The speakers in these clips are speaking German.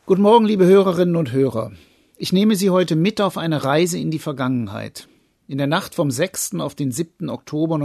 Guten Morgen, liebe Hörerinnen und Hörer. Ich nehme Sie heute mit auf eine Reise in die Vergangenheit. In der Nacht vom 6. auf den 7. Oktober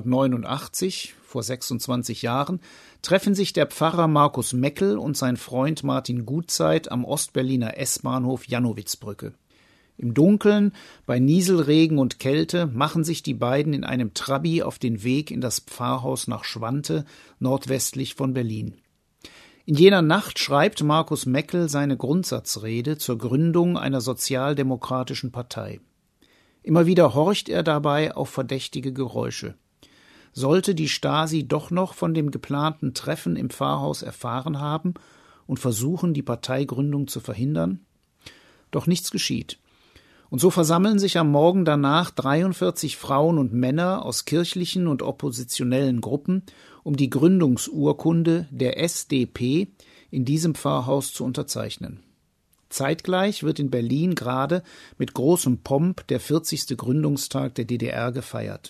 1989, vor 26 Jahren, treffen sich der Pfarrer Markus Meckel und sein Freund Martin Gutzeit am Ostberliner S-Bahnhof Jannowitzbrücke. Im Dunkeln, bei Nieselregen und Kälte, machen sich die beiden in einem Trabi auf den Weg in das Pfarrhaus nach Schwante, nordwestlich von Berlin. In jener Nacht schreibt Markus Meckel seine Grundsatzrede zur Gründung einer sozialdemokratischen Partei. Immer wieder horcht er dabei auf verdächtige Geräusche. Sollte die Stasi doch noch von dem geplanten Treffen im Pfarrhaus erfahren haben und versuchen, die Parteigründung zu verhindern? Doch nichts geschieht. Und so versammeln sich am Morgen danach 43 Frauen und Männer aus kirchlichen und oppositionellen Gruppen, um die Gründungsurkunde der SDP in diesem Pfarrhaus zu unterzeichnen. Zeitgleich wird in Berlin gerade mit großem Pomp der 40. Gründungstag der DDR gefeiert.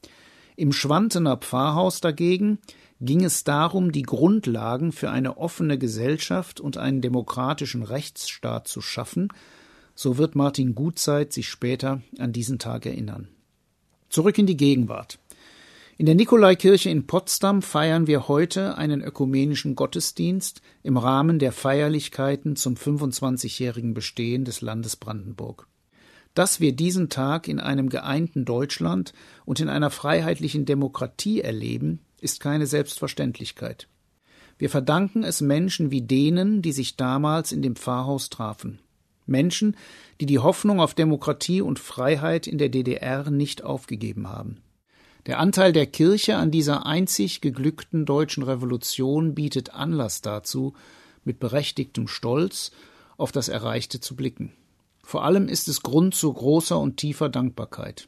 Im Schwantener Pfarrhaus dagegen ging es darum, die Grundlagen für eine offene Gesellschaft und einen demokratischen Rechtsstaat zu schaffen. So wird Martin Gutzeit sich später an diesen Tag erinnern. Zurück in die Gegenwart. In der Nikolaikirche in Potsdam feiern wir heute einen ökumenischen Gottesdienst im Rahmen der Feierlichkeiten zum 25-jährigen Bestehen des Landes Brandenburg. Dass wir diesen Tag in einem geeinten Deutschland und in einer freiheitlichen Demokratie erleben, ist keine Selbstverständlichkeit. Wir verdanken es Menschen wie denen, die sich damals in dem Pfarrhaus trafen. Menschen, die die Hoffnung auf Demokratie und Freiheit in der DDR nicht aufgegeben haben. Der Anteil der Kirche an dieser einzig geglückten deutschen Revolution bietet Anlass dazu, mit berechtigtem Stolz auf das Erreichte zu blicken. Vor allem ist es Grund zu großer und tiefer Dankbarkeit.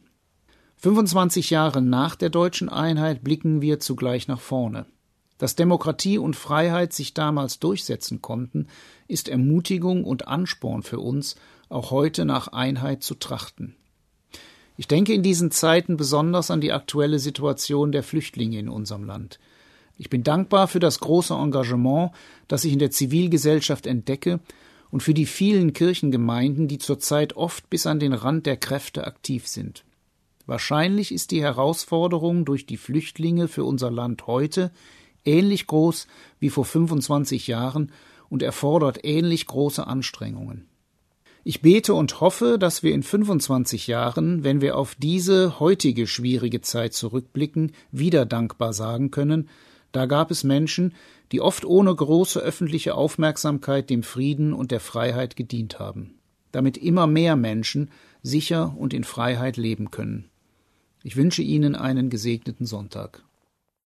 25 Jahre nach der deutschen Einheit blicken wir zugleich nach vorne. Dass Demokratie und Freiheit sich damals durchsetzen konnten, ist Ermutigung und Ansporn für uns, auch heute nach Einheit zu trachten. Ich denke in diesen Zeiten besonders an die aktuelle Situation der Flüchtlinge in unserem Land. Ich bin dankbar für das große Engagement, das ich in der Zivilgesellschaft entdecke, und für die vielen Kirchengemeinden, die zurzeit oft bis an den Rand der Kräfte aktiv sind. Wahrscheinlich ist die Herausforderung durch die Flüchtlinge für unser Land heute ähnlich groß wie vor 25 Jahren und erfordert ähnlich große Anstrengungen. Ich bete und hoffe, dass wir in 25 Jahren, wenn wir auf diese heutige schwierige Zeit zurückblicken, wieder dankbar sagen können, da gab es Menschen, die oft ohne große öffentliche Aufmerksamkeit dem Frieden und der Freiheit gedient haben, damit immer mehr Menschen sicher und in Freiheit leben können. Ich wünsche Ihnen einen gesegneten Sonntag.